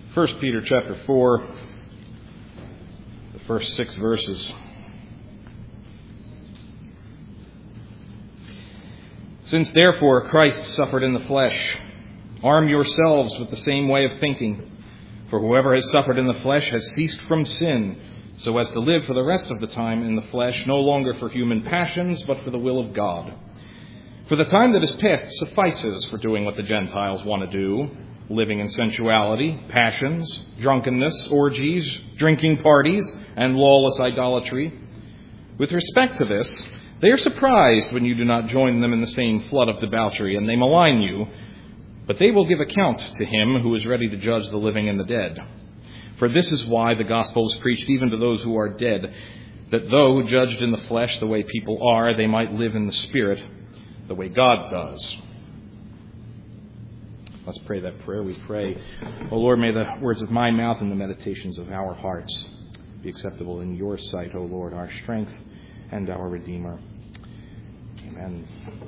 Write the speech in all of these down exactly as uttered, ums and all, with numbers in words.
First Peter chapter four, the first six verses. Since therefore Christ suffered in the flesh, arm yourselves with the same way of thinking. For whoever has suffered in the flesh has ceased from sin, so as to live for the rest of the time in the flesh, no longer for human passions, but for the will of God. For the time that is past suffices for doing what the Gentiles want to do, living in sensuality, passions, drunkenness, orgies, drinking parties, and lawless idolatry. With respect to this, they are surprised when you do not join them in the same flood of debauchery, and they malign you, but they will give account to him who is ready to judge the living and the dead. For this is why the gospel is preached even to those who are dead, that though judged in the flesh the way people are, they might live in the spirit the way God does. Let's pray that prayer. We pray, O Lord, may the words of my mouth and the meditations of our hearts be acceptable in your sight, O Lord, our strength and our Redeemer. Amen.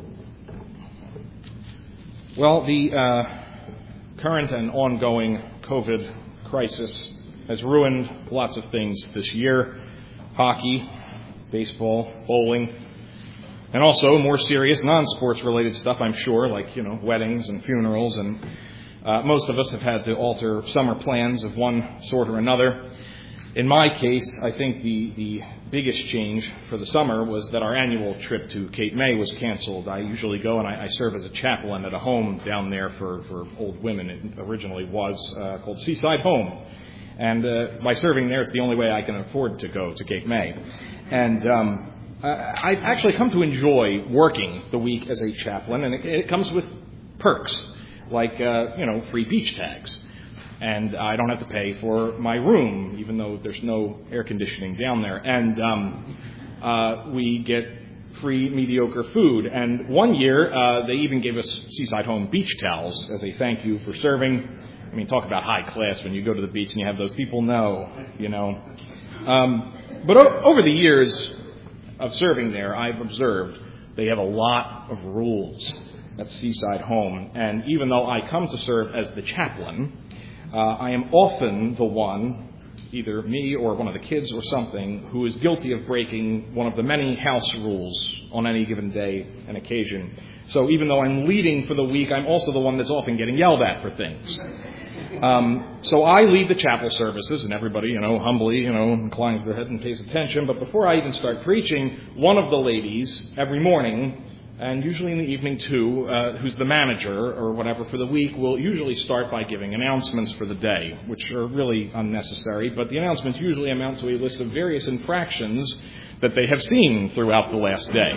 Well, the uh, current and ongoing COVID crisis has ruined lots of things this year. Hockey, baseball, bowling, and also more serious non-sports related stuff, I'm sure, like, you know, weddings and funerals. And uh, most of us have had to alter summer plans of one sort or another. In my case, I think the, the biggest change for the summer was that our annual trip to Cape May was canceled. I usually go and I, I serve as a chaplain at a home down there for, for old women. It originally was uh, called Seaside Home. And uh, by serving there, it's the only way I can afford to go to Cape May. And um, I've actually come to enjoy working the week as a chaplain, and it, it comes with perks, like, uh, you know, free beach tags. And I don't have to pay for my room, even though there's no air conditioning down there. And um, uh, we get free mediocre food. And one year, uh, they even gave us Seaside Home beach towels as a thank you for serving. I mean, talk about high class when you go to the beach and you have those people know, you know. Um, but o- over the years of serving there, I've observed they have a lot of rules at Seaside Home. And even though I come to serve as the chaplain, Uh, I am often the one, either me or one of the kids or something, who is guilty of breaking one of the many house rules on any given day and occasion. So even though I'm leading for the week, I'm also the one that's often getting yelled at for things. Um, so I lead the chapel services, and everybody, you know, humbly, you know, inclines their head and pays attention. But before I even start preaching, one of the ladies every morning, and usually in the evening too, uh, who's the manager or whatever for the week, will usually start by giving announcements for the day, which are really unnecessary. But the announcements usually amount to a list of various infractions that they have seen throughout the last day.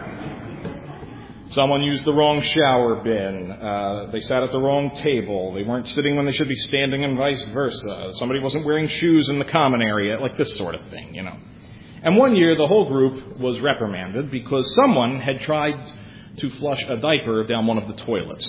Someone used the wrong shower bin. Uh, they sat at the wrong table. They weren't sitting when they should be standing, and vice versa. Somebody wasn't wearing shoes in the common area, like this sort of thing, you know. And one year, the whole group was reprimanded because someone had tried to flush a diaper down one of the toilets.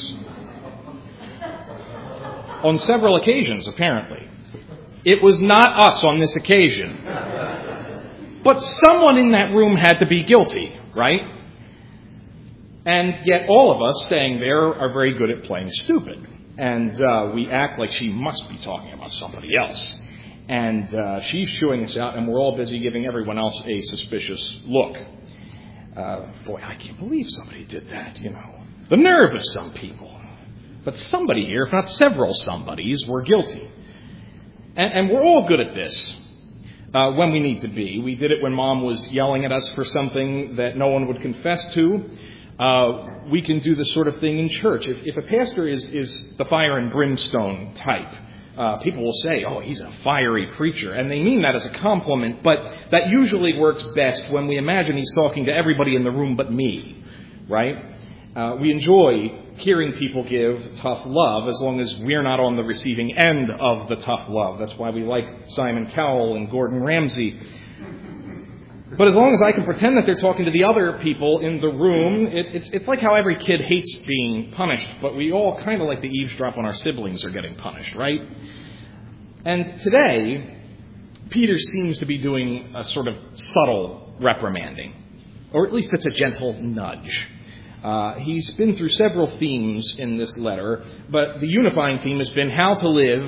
On several occasions, apparently. It was not us on this occasion. But someone in that room had to be guilty, right? And yet all of us staying there are very good at playing stupid. And uh, we act like she must be talking about somebody else. And uh, she's chewing us out, and we're all busy giving everyone else a suspicious look. Uh, boy, I can't believe somebody did that, you know. The nerve of some people. But somebody here, if not several somebodies, were guilty. And, and we're all good at this uh, when we need to be. We did it when Mom was yelling at us for something that no one would confess to. Uh, we can do this sort of thing in church. If, if a pastor is, is the fire and brimstone type, Uh, people will say, oh, he's a fiery preacher. And they mean that as a compliment, but that usually works best when we imagine he's talking to everybody in the room but me, right? Uh, we enjoy hearing people give tough love as long as we're not on the receiving end of the tough love. That's why we like Simon Cowell and Gordon Ramsay. But as long as I can pretend that they're talking to the other people in the room, it, it's, it's like how every kid hates being punished, but we all kind of like to eavesdrop when our siblings are getting punished, right? And today, Peter seems to be doing a sort of subtle reprimanding, or at least it's a gentle nudge. Uh, he's been through several themes in this letter, but the unifying theme has been how to live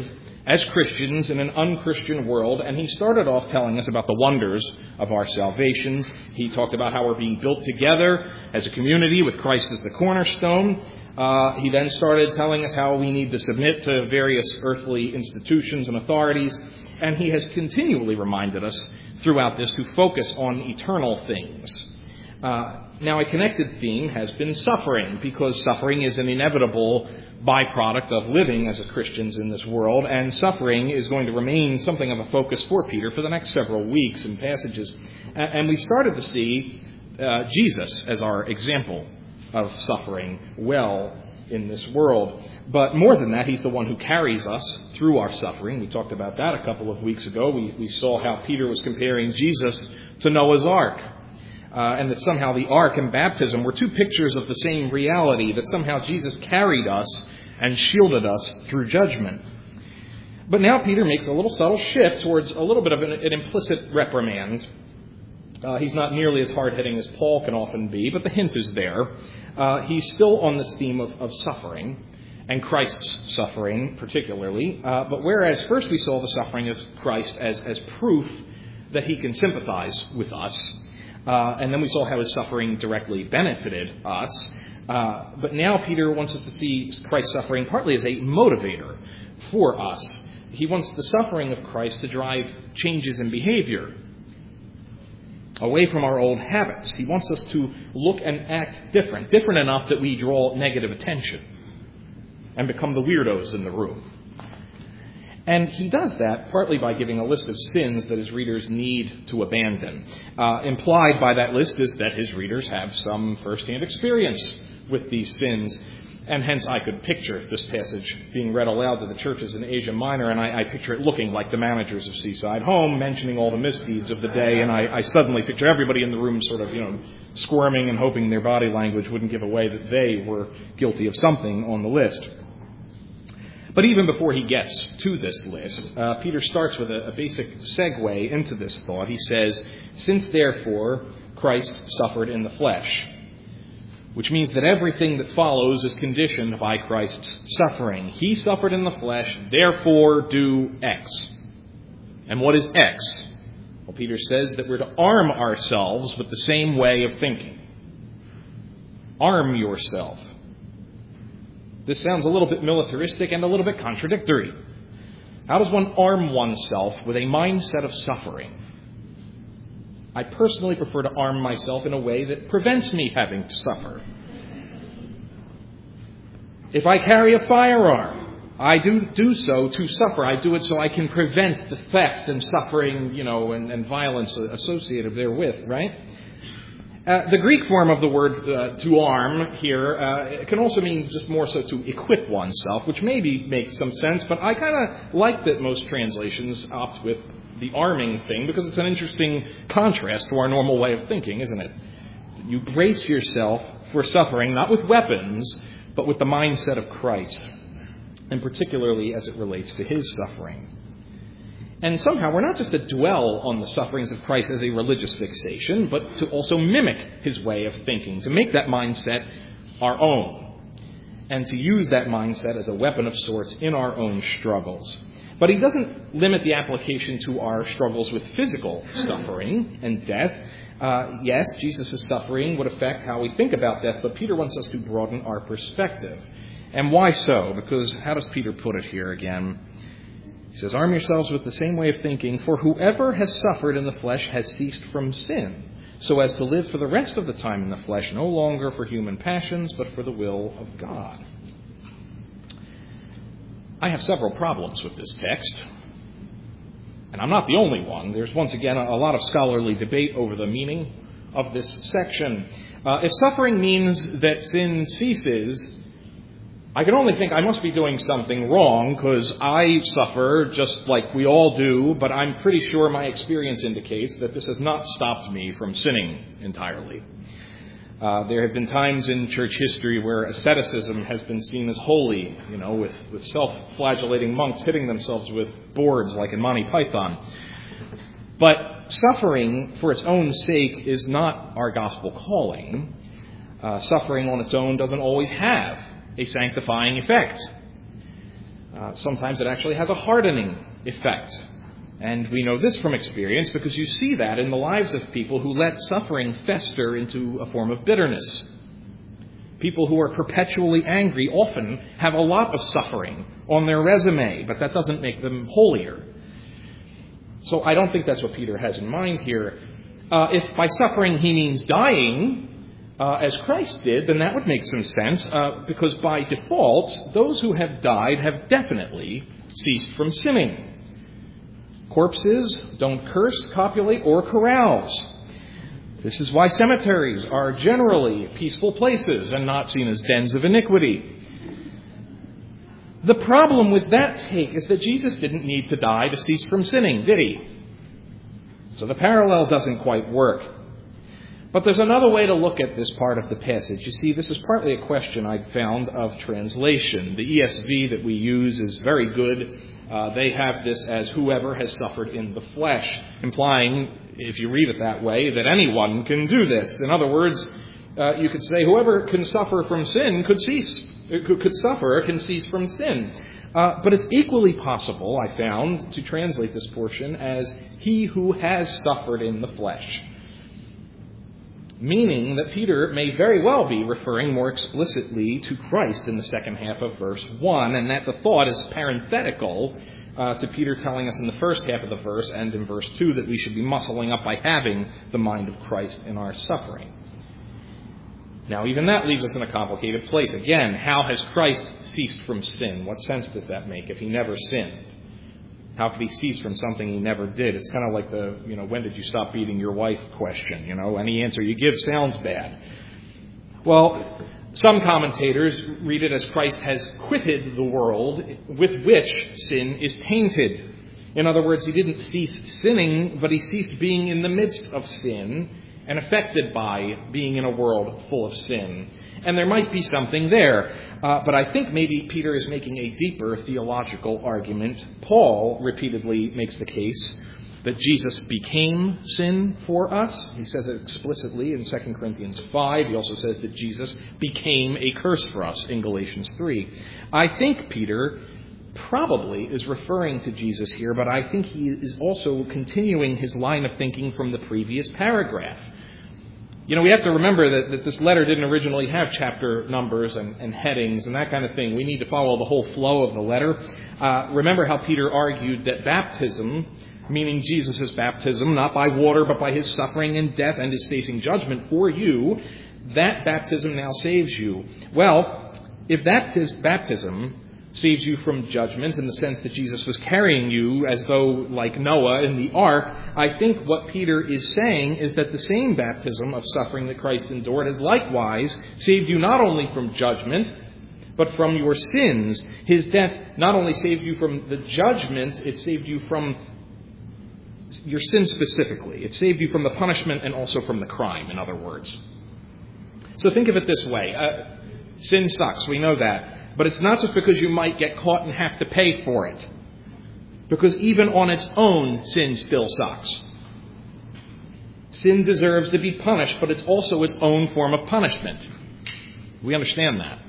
as Christians in an unchristian world, and he started off telling us about the wonders of our salvation. He talked about how we're being built together as a community with Christ as the cornerstone. Uh, he then started telling us how we need to submit to various earthly institutions and authorities, and he has continually reminded us throughout this to focus on eternal things. Uh, now, a connected theme has been suffering, because suffering is an inevitable byproduct of living as Christians in this world, and suffering is going to remain something of a focus for Peter for the next several weeks and passages. And we've started to see uh, Jesus as our example of suffering well in this world. But more than that, he's the one who carries us through our suffering. We talked about that a couple of weeks ago. We, we saw how Peter was comparing Jesus to Noah's Ark. Uh, and that somehow the ark and baptism were two pictures of the same reality, that somehow Jesus carried us and shielded us through judgment. But now Peter makes a little subtle shift towards a little bit of an, an implicit reprimand. Uh, he's not nearly as hard-hitting as Paul can often be, but the hint is there. Uh, he's still on this theme of, of suffering, and Christ's suffering particularly. Uh, but whereas first we saw the suffering of Christ as, as proof that he can sympathize with us, Uh, and then we saw how his suffering directly benefited us. Uh, but now Peter wants us to see Christ's suffering partly as a motivator for us. He wants the suffering of Christ to drive changes in behavior away from our old habits. He wants us to look and act different, different enough that we draw negative attention and become the weirdos in the room. And he does that partly by giving a list of sins that his readers need to abandon. Uh, implied by that list is that his readers have some first-hand experience with these sins. And hence I could picture this passage being read aloud to the churches in Asia Minor, and I, I picture it looking like the managers of Seaside Home mentioning all the misdeeds of the day, and I, I suddenly picture everybody in the room sort of, you know, squirming and hoping their body language wouldn't give away that they were guilty of something on the list. But even before he gets to this list, uh, Peter starts with a, a basic segue into this thought. He says, "Since therefore Christ suffered in the flesh," which means that everything that follows is conditioned by Christ's suffering. He suffered in the flesh, therefore do X. And what is X? Well, Peter says that we're to arm ourselves with the same way of thinking. Arm yourself. This sounds a little bit militaristic and a little bit contradictory. How does one arm oneself with a mindset of suffering? I personally prefer to arm myself in a way that prevents me having to suffer. If I carry a firearm, I do do so to suffer. I do it so I can prevent the theft and suffering, you know, and, and violence associated therewith, right? Uh, the Greek form of the word uh, to arm here uh, can also mean just more so to equip oneself, which maybe makes some sense, but I kind of like that most translations opt with the arming thing because it's an interesting contrast to our normal way of thinking, isn't it? You brace yourself for suffering, not with weapons, but with the mindset of Christ, and particularly as it relates to his suffering. And somehow we're not just to dwell on the sufferings of Christ as a religious fixation, but to also mimic his way of thinking, to make that mindset our own, and to use that mindset as a weapon of sorts in our own struggles. But he doesn't limit the application to our struggles with physical suffering and death. Uh, yes, Jesus' suffering would affect how we think about death, but Peter wants us to broaden our perspective. And why so? Because how does Peter put it here again? He says, "Arm yourselves with the same way of thinking, for whoever has suffered in the flesh has ceased from sin, so as to live for the rest of the time in the flesh, no longer for human passions, but for the will of God." I have several problems with this text, and I'm not the only one. There's once again a lot of scholarly debate over the meaning of this section. Uh, if suffering means that sin ceases, I can only think I must be doing something wrong because I suffer just like we all do, but I'm pretty sure my experience indicates that this has not stopped me from sinning entirely. Uh, there have been times in church history where asceticism has been seen as holy, you know, with, with self-flagellating monks hitting themselves with boards like in Monty Python. But suffering for its own sake is not our gospel calling. Uh, suffering on its own doesn't always have a sanctifying effect. Uh, sometimes it actually has a hardening effect. And we know this from experience because you see that in the lives of people who let suffering fester into a form of bitterness. People who are perpetually angry often have a lot of suffering on their resume, but that doesn't make them holier. So I don't think that's what Peter has in mind here. Uh, if by suffering he means dying, uh, as Christ did, then that would make some sense, uh, because by default, those who have died have definitely ceased from sinning. Corpses don't curse, copulate, or carouse. This is why cemeteries are generally peaceful places and not seen as dens of iniquity. The problem with that take is that Jesus didn't need to die to cease from sinning, did he? So the parallel doesn't quite work. But there's another way to look at this part of the passage. You see, this is partly a question I've found of translation. The E S V that we use is very good. Uh, they have this as whoever has suffered in the flesh, implying, if you read it that way, that anyone can do this. In other words, uh, you could say whoever can suffer from sin could cease, could, could suffer, can cease from sin. Uh, but it's equally possible, I found, to translate this portion as he who has suffered in the flesh. Meaning that Peter may very well be referring more explicitly to Christ in the second half of verse one, and that the thought is parenthetical uh, to Peter telling us in the first half of the verse and in verse two that we should be muscling up by having the mind of Christ in our suffering. Now, even that leaves us in a complicated place. Again, how has Christ ceased from sin? What sense does that make if he never sinned? How could he cease from something he never did? It's kind of like the, you know, when did you stop beating your wife question? You know, any answer you give sounds bad. Well, some commentators read it as Christ has quitted the world with which sin is tainted. In other words, he didn't cease sinning, but he ceased being in the midst of sin and affected by being in a world full of sin. And there might be something there. Uh, but I think maybe Peter is making a deeper theological argument. Paul repeatedly makes the case that Jesus became sin for us. He says it explicitly in Second Corinthians five. He also says that Jesus became a curse for us in Galatians three. I think Peter probably is referring to Jesus here, but I think he is also continuing his line of thinking from the previous paragraph. You know, we have to remember that, that this letter didn't originally have chapter numbers and, and headings and that kind of thing. We need to follow the whole flow of the letter. Uh, remember how Peter argued that baptism, meaning Jesus' baptism, not by water but by his suffering and death and his facing judgment for you, that baptism now saves you. Well, if that baptism saves you from judgment in the sense that Jesus was carrying you as though like Noah in the ark, I think what Peter is saying is that the same baptism of suffering that Christ endured has likewise saved you not only from judgment, but from your sins. His death not only saved you from the judgment, it saved you from your sin specifically. It saved you from the punishment and also from the crime, in other words. So think of it this way. Uh, sin sucks, we know that. But it's not just because you might get caught and have to pay for it. Because even on its own, sin still sucks. Sin deserves to be punished, but it's also its own form of punishment. We understand that.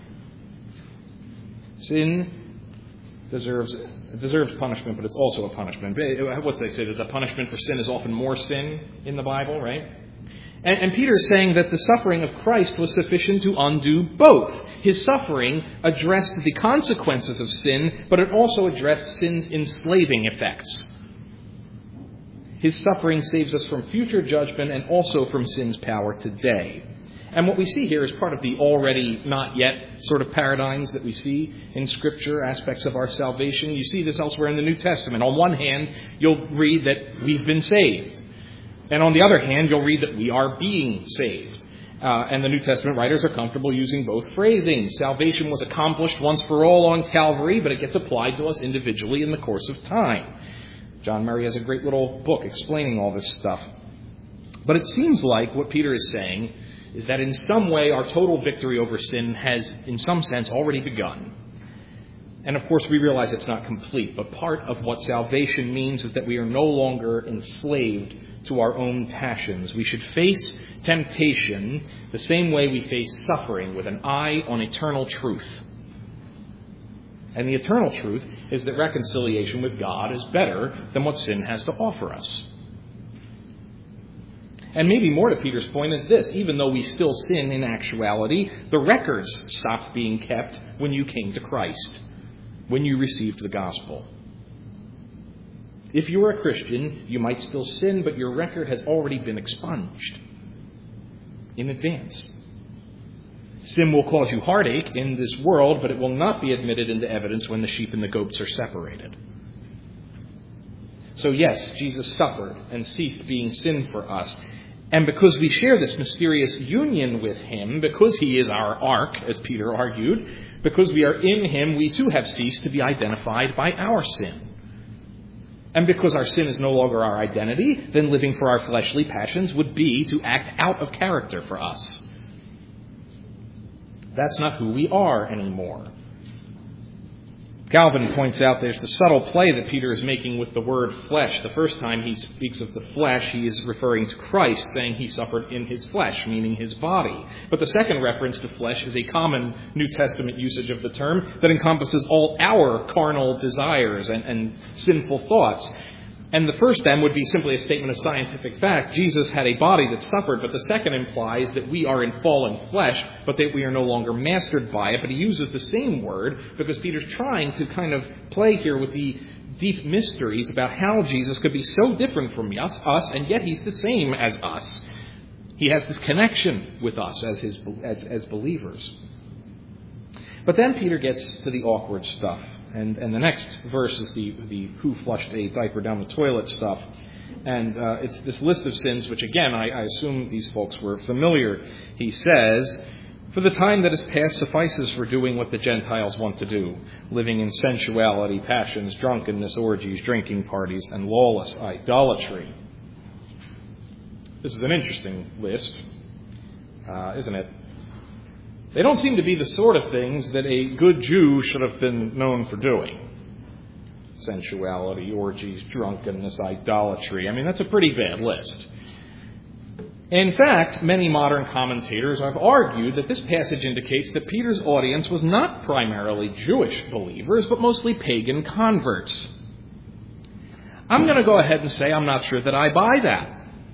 Sin deserves deserves punishment, but it's also a punishment. What's they say? That the punishment for sin is often more sin in the Bible, right? And, and Peter is saying that the suffering of Christ was sufficient to undo both. His suffering addressed the consequences of sin, but it also addressed sin's enslaving effects. His suffering saves us from future judgment and also from sin's power today. And what we see here is part of the already not yet sort of paradigms that we see in Scripture, aspects of our salvation. You see this elsewhere in the New Testament. On one hand, you'll read that we've been saved. And on the other hand, you'll read that we are being saved. Uh, and the New Testament writers are comfortable using both phrasings. Salvation was accomplished once for all on Calvary, but it gets applied to us individually in the course of time. John Murray has a great little book explaining all this stuff. But it seems like what Peter is saying is that in some way our total victory over sin has, in some sense, already begun. And of course, we realize it's not complete, but part of what salvation means is that we are no longer enslaved to our own passions. We should face temptation the same way we face suffering, with an eye on eternal truth. And the eternal truth is that reconciliation with God is better than what sin has to offer us. And maybe more to Peter's point is this: even though we still sin in actuality, the records stopped being kept when you came to Christ, when you received the gospel. If you are a Christian, you might still sin, but your record has already been expunged in advance. Sin will cause you heartache in this world, but it will not be admitted into evidence when the sheep and the goats are separated. So yes, Jesus suffered and ceased being sin for us. And because we share this mysterious union with him, because he is our ark, as Peter argued, because we are in him, we too have ceased to be identified by our sin. And because our sin is no longer our identity, then living for our fleshly passions would be to act out of character for us. That's not who we are anymore. Calvin points out there's the subtle play that Peter is making with the word flesh. The first time he speaks of the flesh, he is referring to Christ, saying he suffered in his flesh, meaning his body. But the second reference to flesh is a common New Testament usage of the term that encompasses all our carnal desires and, and sinful thoughts. And the first then would be simply a statement of scientific fact. Jesus had a body that suffered, but the second implies that we are in fallen flesh, but that we are no longer mastered by it. But he uses the same word because Peter's trying to kind of play here with the deep mysteries about how Jesus could be so different from us, us and yet he's the same as us. He has this connection with us as his as, as believers. But then Peter gets to the awkward stuff. And, and the next verse is the, the who flushed a diaper down the toilet stuff. And uh, it's this list of sins, which again, I, I assume these folks were familiar. He says, for the time that is past suffices for doing what the Gentiles want to do, living in sensuality, passions, drunkenness, orgies, drinking parties, and lawless idolatry. This is an interesting list, uh, isn't it? They don't seem to be the sort of things that a good Jew should have been known for doing. Sensuality, orgies, drunkenness, idolatry. I mean, that's a pretty bad list. In fact, many modern commentators have argued that this passage indicates that Peter's audience was not primarily Jewish believers, but mostly pagan converts. I'm going to go ahead and say I'm not sure that I buy that.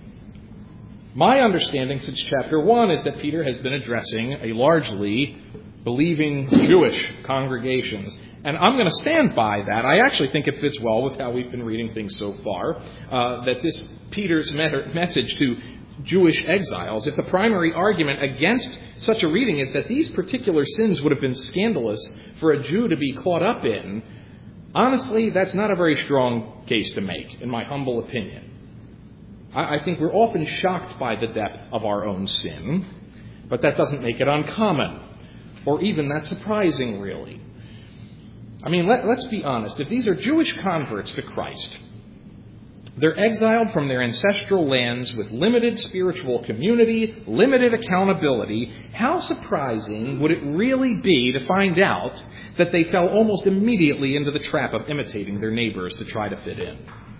My understanding since chapter one is that Peter has been addressing a largely believing Jewish congregations. And I'm going to stand by that. I actually think it fits well with how we've been reading things so far, uh, that this Peter's message to Jewish exiles, if the primary argument against such a reading is that these particular sins would have been scandalous for a Jew to be caught up in, honestly, that's not a very strong case to make, in my humble opinion. I think we're often shocked by the depth of our own sin, but that doesn't make it uncommon, or even that surprising, really. I mean, let, let's be honest. If these are Jewish converts to Christ, they're exiled from their ancestral lands with limited spiritual community, limited accountability. How surprising would it really be to find out that they fell almost immediately into the trap of imitating their neighbors to try to fit in?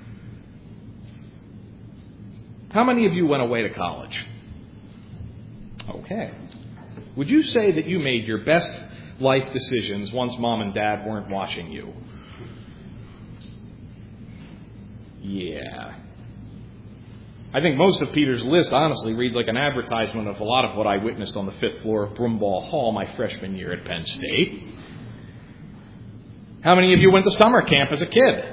How many of you went away to college? Okay. Would you say that you made your best life decisions once mom and dad weren't watching you? Yeah. I think most of Peter's list, honestly, reads like an advertisement of a lot of what I witnessed on the fifth floor of Broomball Hall my freshman year at Penn State. How many of you went to summer camp as a kid?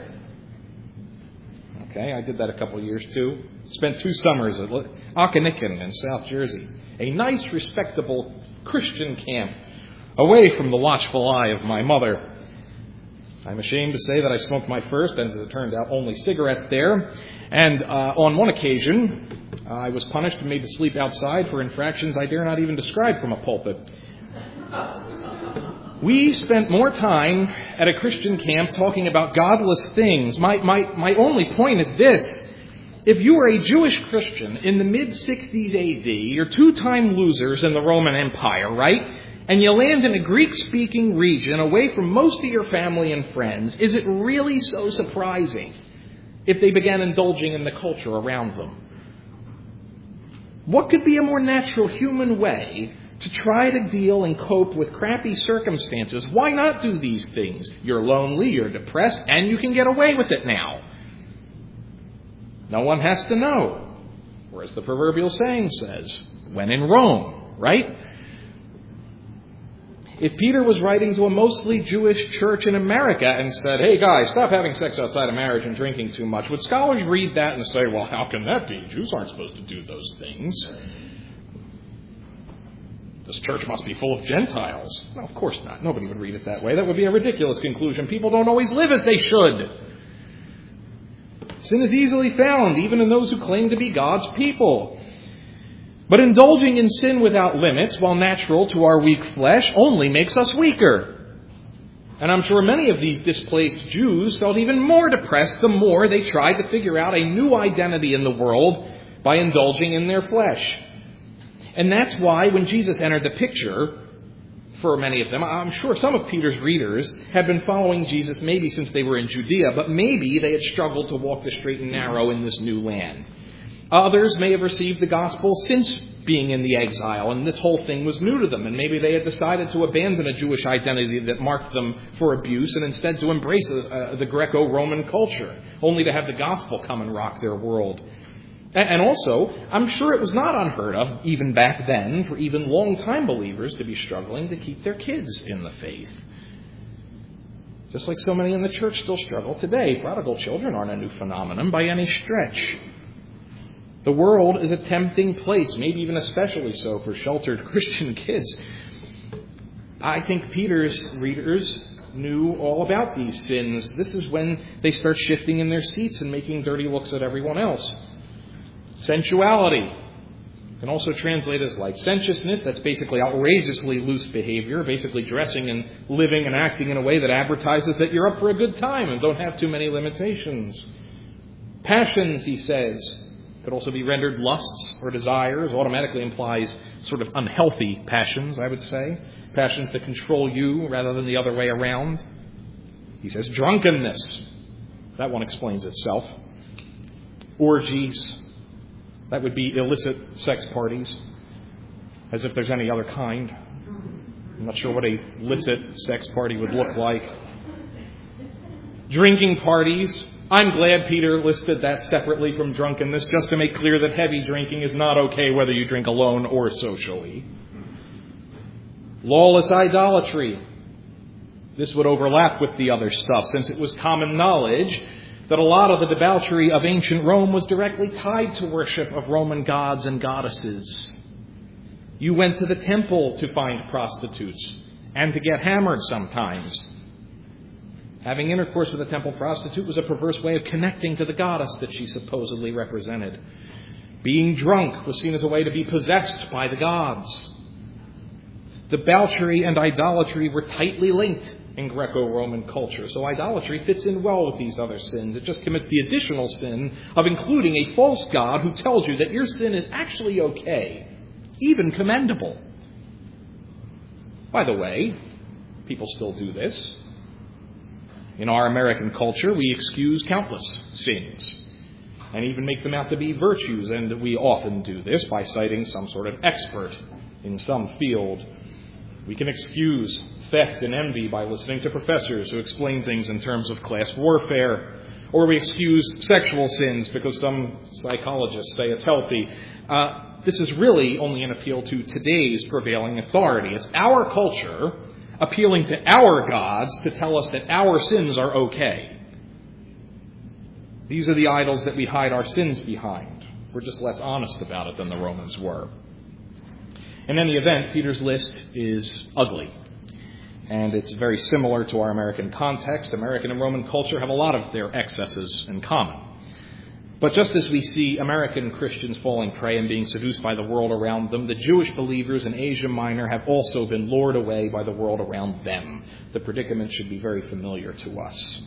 Okay, I did that a couple of years too. Spent two summers at Occonequan in South Jersey. A nice, respectable Christian camp away from the watchful eye of my mother. I'm ashamed to say that I smoked my first, and as it turned out, only cigarettes there. And uh, on one occasion, uh, I was punished and made to sleep outside for infractions I dare not even describe from a pulpit. We spent more time at a Christian camp talking about godless things. My, my, my only point is this. If you were a Jewish Christian in the mid-sixties A D, you're two-time losers in the Roman Empire, right? And you land in a Greek-speaking region away from most of your family and friends, is it really so surprising if they began indulging in the culture around them? What could be a more natural human way to try to deal and cope with crappy circumstances. Why not do these things? You're lonely, you're depressed, and you can get away with it now. No one has to know. Or as the proverbial saying says, when in Rome, right? If Peter was writing to a mostly Jewish church in America and said, hey guys, stop having sex outside of marriage and drinking too much, would scholars read that and say, well, how can that be? Jews aren't supposed to do those things. This church must be full of Gentiles. No, of course not. Nobody would read it that way. That would be a ridiculous conclusion. People don't always live as they should. Sin is easily found, even in those who claim to be God's people. But indulging in sin without limits, while natural to our weak flesh, only makes us weaker. And I'm sure many of these displaced Jews felt even more depressed the more they tried to figure out a new identity in the world by indulging in their flesh. And that's why when Jesus entered the picture, for many of them, I'm sure some of Peter's readers had been following Jesus maybe since they were in Judea, but maybe they had struggled to walk the straight and narrow in this new land. Others may have received the gospel since being in the exile, and this whole thing was new to them, and maybe they had decided to abandon a Jewish identity that marked them for abuse and instead to embrace uh, the Greco-Roman culture, only to have the gospel come and rock their world. And also, I'm sure it was not unheard of, even back then, for even long-time believers to be struggling to keep their kids in the faith. Just like so many in the church still struggle today. Prodigal children aren't a new phenomenon by any stretch. The world is a tempting place, maybe even especially so for sheltered Christian kids. I think Peter's readers knew all about these sins. This is when they start shifting in their seats and making dirty looks at everyone else. Sensuality can also translate as licentiousness. That's basically outrageously loose behavior, basically dressing and living and acting in a way that advertises that you're up for a good time and don't have too many limitations. Passions, he says, could also be rendered lusts or desires. Automatically implies sort of unhealthy passions, I would say. Passions that control you rather than the other way around. He says drunkenness. That one explains itself. Orgies. That would be illicit sex parties. As if there's any other kind. I'm not sure what a illicit sex party would look like. Drinking parties. I'm glad Peter listed that separately from drunkenness, just to make clear that heavy drinking is not okay whether you drink alone or socially. Lawless idolatry. This would overlap with the other stuff, since it was common knowledge that a lot of the debauchery of ancient Rome was directly tied to worship of Roman gods and goddesses. You went to the temple to find prostitutes and to get hammered sometimes. Having intercourse with a temple prostitute was a perverse way of connecting to the goddess that she supposedly represented. Being drunk was seen as a way to be possessed by the gods. Debauchery and idolatry were tightly linked in Greco-Roman culture, so idolatry fits in well with these other sins. It just commits the additional sin of including a false god who tells you that your sin is actually okay, even commendable. By the way, people still do this. In our American culture, we excuse countless sins and even make them out to be virtues, and we often do this by citing some sort of expert in some field. We can excuse theft and envy by listening to professors who explain things in terms of class warfare, or we excuse sexual sins because some psychologists say it's healthy. Uh, this is really only an appeal to today's prevailing authority. It's our culture appealing to our gods to tell us that our sins are okay. These are the idols that we hide our sins behind. We're just less honest about it than the Romans were. In any event, Peter's list is ugly. And it's very similar to our American context. American and Roman culture have a lot of their excesses in common. But just as we see American Christians falling prey and being seduced by the world around them, the Jewish believers in Asia Minor have also been lured away by the world around them. The predicament should be very familiar to us.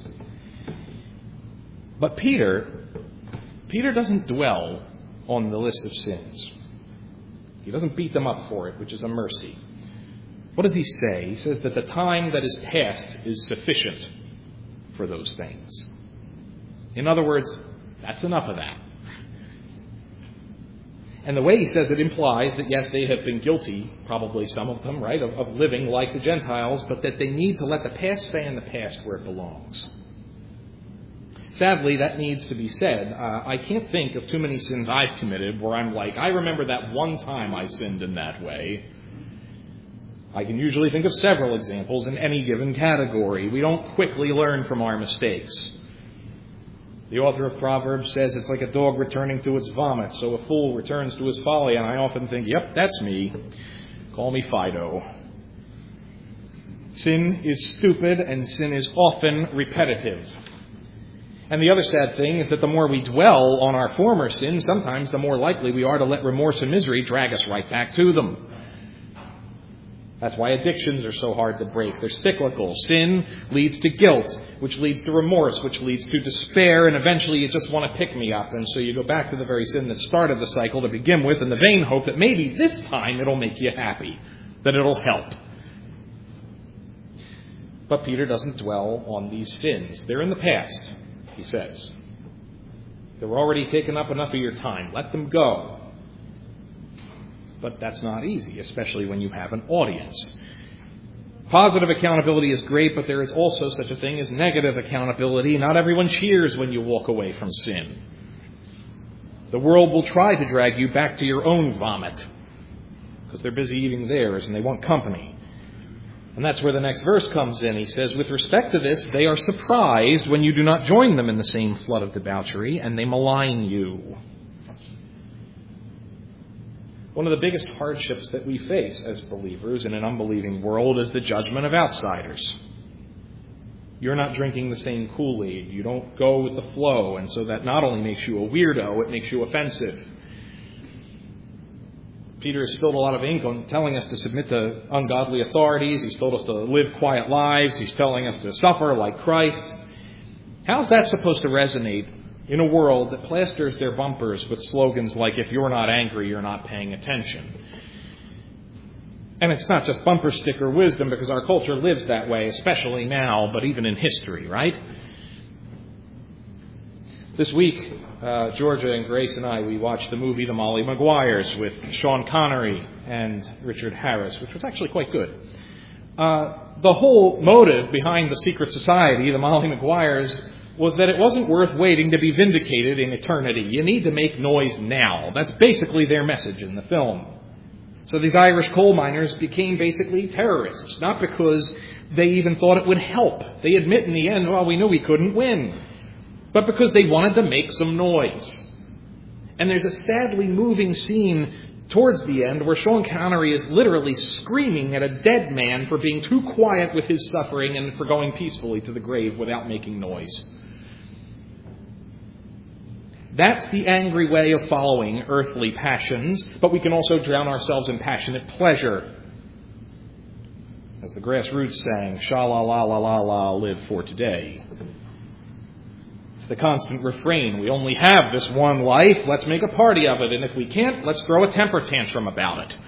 But Peter, Peter doesn't dwell on the list of sins. He doesn't beat them up for it, which is a mercy. What does he say? He says that the time that is past is sufficient for those things. In other words, that's enough of that. And the way he says it implies that, yes, they have been guilty, probably some of them, right, of, of living like the Gentiles, but that they need to let the past stay in the past where it belongs. Sadly, that needs to be said. Uh, I can't think of too many sins I've committed where I'm like, I remember that one time I sinned in that way. I can usually think of several examples in any given category. We don't quickly learn from our mistakes. The author of Proverbs says it's like a dog returning to its vomit, so a fool returns to his folly, and I often think, yep, that's me. Call me Fido. Sin is stupid, and sin is often repetitive. And the other sad thing is that the more we dwell on our former sins, sometimes the more likely we are to let remorse and misery drag us right back to them. That's why addictions are so hard to break. They're cyclical. Sin leads to guilt, which leads to remorse, which leads to despair, and eventually you just want to pick me up. And so you go back to the very sin that started the cycle to begin with in the vain hope that maybe this time it'll make you happy, that it'll help. But Peter doesn't dwell on these sins. They're in the past, he says. They're already taken up enough of your time. Let them go. But that's not easy, especially when you have an audience. Positive accountability is great, but there is also such a thing as negative accountability. Not everyone cheers when you walk away from sin. The world will try to drag you back to your own vomit because they're busy eating theirs and they want company. And that's where the next verse comes in. He says, with respect to this, they are surprised when you do not join them in the same flood of debauchery, and they malign you. One of the biggest hardships that we face as believers in an unbelieving world is the judgment of outsiders. You're not drinking the same Kool-Aid. You don't go with the flow, and so that not only makes you a weirdo, it makes you offensive. Peter has spilled a lot of ink on telling us to submit to ungodly authorities. He's told us to live quiet lives. He's telling us to suffer like Christ. How's that supposed to resonate in a world that plasters their bumpers with slogans like, if you're not angry, you're not paying attention? And it's not just bumper sticker wisdom, because our culture lives that way, especially now, but even in history, right? This week, uh, Georgia and Grace and I, we watched the movie The Molly Maguires with Sean Connery and Richard Harris, which was actually quite good. Uh, the whole motive behind the secret society, the Molly Maguires, was that it wasn't worth waiting to be vindicated in eternity. You need to make noise now. That's basically their message in the film. So these Irish coal miners became basically terrorists, not because they even thought it would help. They admit in the end, well, we knew we couldn't win, but because they wanted to make some noise. And there's a sadly moving scene towards the end where Sean Connery is literally screaming at a dead man for being too quiet with his suffering and for going peacefully to the grave without making noise. That's the angry way of following earthly passions, but we can also drown ourselves in passionate pleasure. As the Grassroots sang, sha-la-la-la-la-la, live for today. It's the constant refrain. We only have this one life, let's make a party of it, and if we can't, let's throw a temper tantrum about it.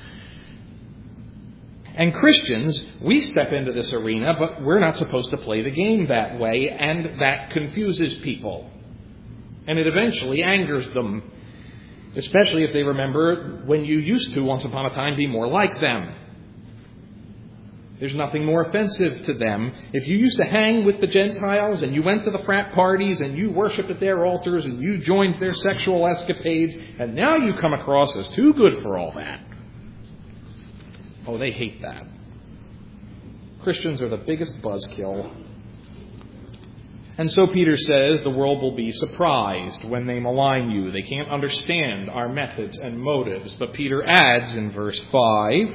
And Christians, we step into this arena, but we're not supposed to play the game that way, and that confuses people. And it eventually angers them, especially if they remember when you used to, once upon a time, be more like them. There's nothing more offensive to them. If you used to hang with the Gentiles and you went to the frat parties and you worshipped at their altars and you joined their sexual escapades, and now you come across as too good for all that. Oh, they hate that. Christians are the biggest buzzkill. And so Peter says the world will be surprised when they malign you. They can't understand our methods and motives. But Peter adds in verse five,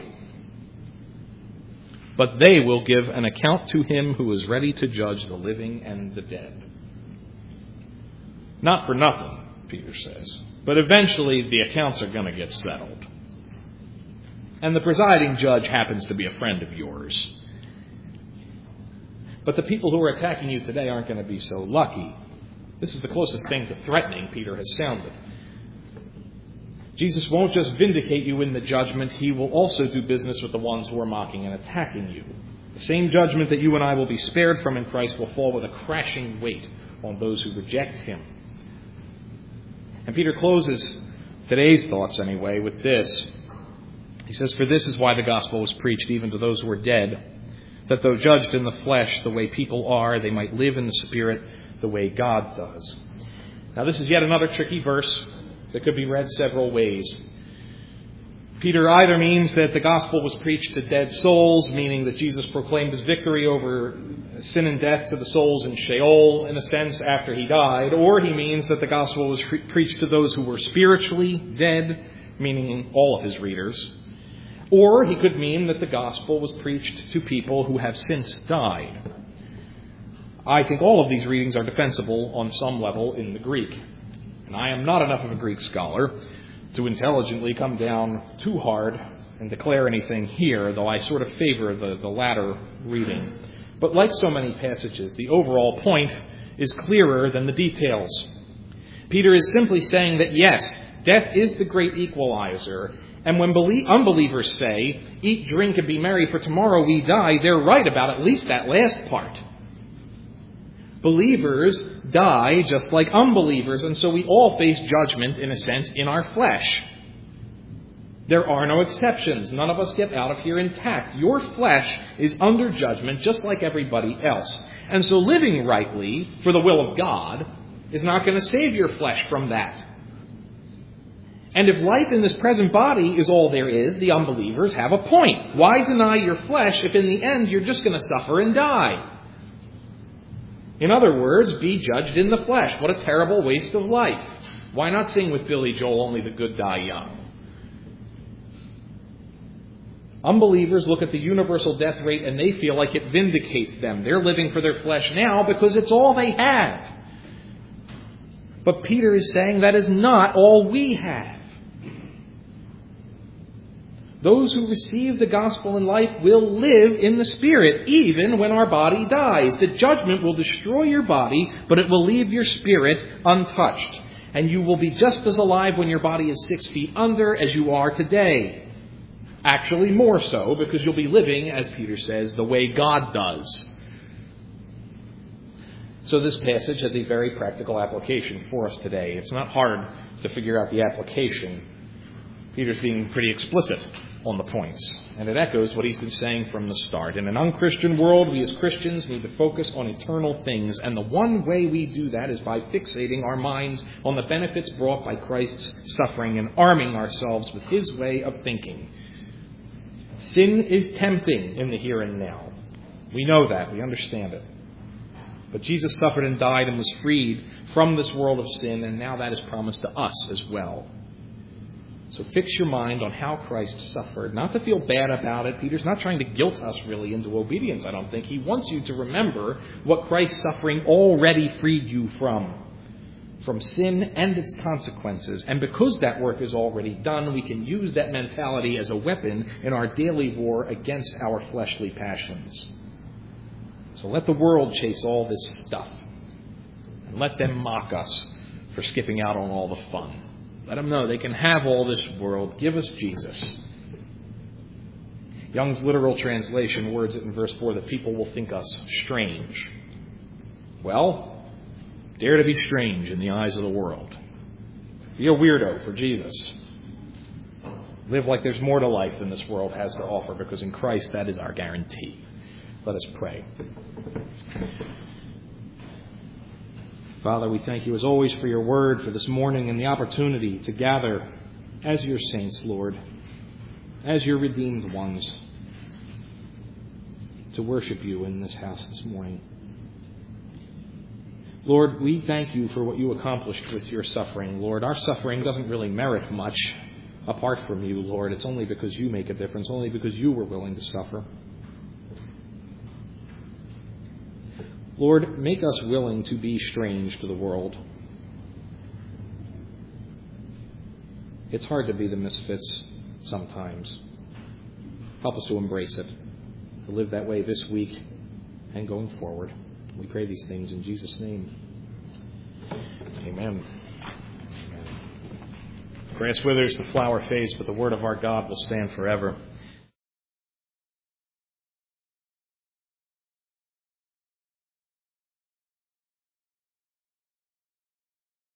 but they will give an account to him who is ready to judge the living and the dead. Not for nothing, Peter says. But eventually the accounts are going to get settled. And the presiding judge happens to be a friend of yours. But the people who are attacking you today aren't going to be so lucky. This is the closest thing to threatening Peter has sounded. Jesus won't just vindicate you in the judgment. He will also do business with the ones who are mocking and attacking you. The same judgment that you and I will be spared from in Christ will fall with a crashing weight on those who reject him. And Peter closes today's thoughts anyway, with this. He says, "For this is why the gospel was preached even to those who are dead, that though judged in the flesh the way people are, they might live in the Spirit the way God does." Now this is yet another tricky verse that could be read several ways. Peter either means that the gospel was preached to dead souls, meaning that Jesus proclaimed his victory over sin and death to the souls in Sheol, in a sense, after he died, or he means that the gospel was pre- preached to those who were spiritually dead, meaning all of his readers. Or he could mean that the gospel was preached to people who have since died. I think all of these readings are defensible on some level in the Greek. And I am not enough of a Greek scholar to intelligently come down too hard and declare anything here, though I sort of favor the, the latter reading. But like so many passages, the overall point is clearer than the details. Peter is simply saying that yes, death is the great equalizer, and when belie- unbelievers say, "Eat, drink, and be merry, for tomorrow we die," they're right about at least that last part. Believers die just like unbelievers, and so we all face judgment, in a sense, in our flesh. There are no exceptions. None of us get out of here intact. Your flesh is under judgment just like everybody else. And so living rightly for the will of God is not going to save your flesh from that. And if life in this present body is all there is, the unbelievers have a point. Why deny your flesh if in the end you're just going to suffer and die? In other words, be judged in the flesh. What a terrible waste of life. Why not sing with Billy Joel, "Only the Good Die Young"? Unbelievers look at the universal death rate and they feel like it vindicates them. They're living for their flesh now because it's all they have. But Peter is saying that is not all we have. Those who receive the gospel in life will live in the Spirit, even when our body dies. The judgment will destroy your body, but it will leave your spirit untouched. And you will be just as alive when your body is six feet under as you are today. Actually, more so, because you'll be living, as Peter says, the way God does. So this passage has a very practical application for us today. It's not hard to figure out the application. Peter's being pretty explicit on the points. And it echoes what he's been saying from the start. In an unchristian world, we as Christians need to focus on eternal things. And the one way we do that is by fixating our minds on the benefits brought by Christ's suffering and arming ourselves with his way of thinking. Sin is tempting in the here and now. We know that. We understand it. But Jesus suffered and died and was freed from this world of sin, and now that is promised to us as well. So fix your mind on how Christ suffered. Not to feel bad about it. Peter's not trying to guilt us really into obedience, I don't think. He wants you to remember what Christ's suffering already freed you from. From sin and its consequences. And because that work is already done, we can use that mentality as a weapon in our daily war against our fleshly passions. So let the world chase all this stuff. And let them mock us for skipping out on all the fun. Let them know they can have all this world. Give us Jesus. Young's literal translation words it in verse four that people will think us strange. Well, dare to be strange in the eyes of the world. Be a weirdo for Jesus. Live like there's more to life than this world has to offer, because in Christ that is our guarantee. Let us pray. Father, we thank you as always for your word, for this morning and the opportunity to gather as your saints, Lord, as your redeemed ones, to worship you in this house this morning. Lord, we thank you for what you accomplished with your suffering, Lord. Our suffering doesn't really merit much apart from you, Lord. It's only because you make a difference, only because you were willing to suffer. Lord, make us willing to be strange to the world. It's hard to be the misfits sometimes. Help us to embrace it, to live that way this week and going forward. We pray these things in Jesus' name. Amen. Amen. Grass withers, the flower fades, but the word of our God will stand forever.